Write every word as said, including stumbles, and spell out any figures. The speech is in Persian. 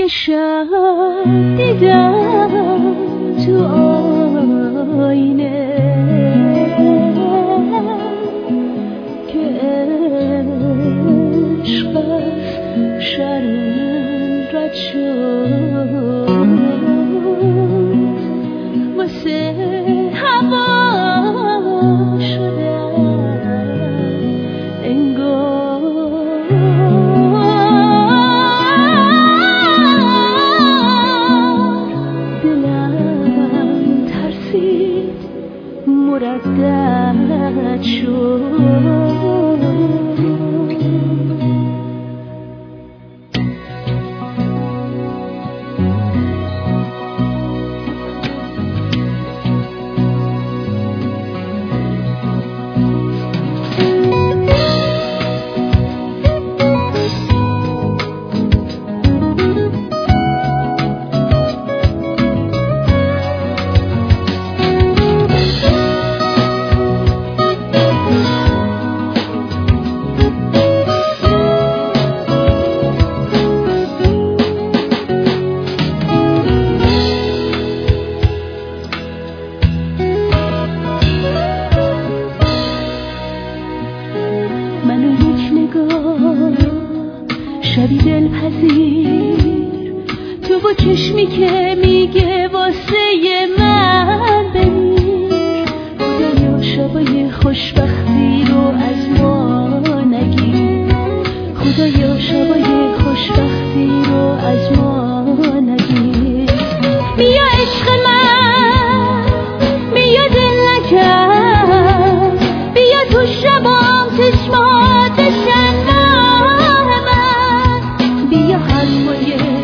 یه شب دیدم تو آینه که عشق از شرم رد شد واسه هوا شدم انگار دلم ترسید مردد شد شبی دلپذیر تو با چشمی که میگه واسه من بمیر خدایا شبای خوشبختی رو از ما نگیر خدایا شبای خوشبختی رو از ما نگیر بیا عشق من بیا دل نکن بیا تو شبام چشمات شن حرفای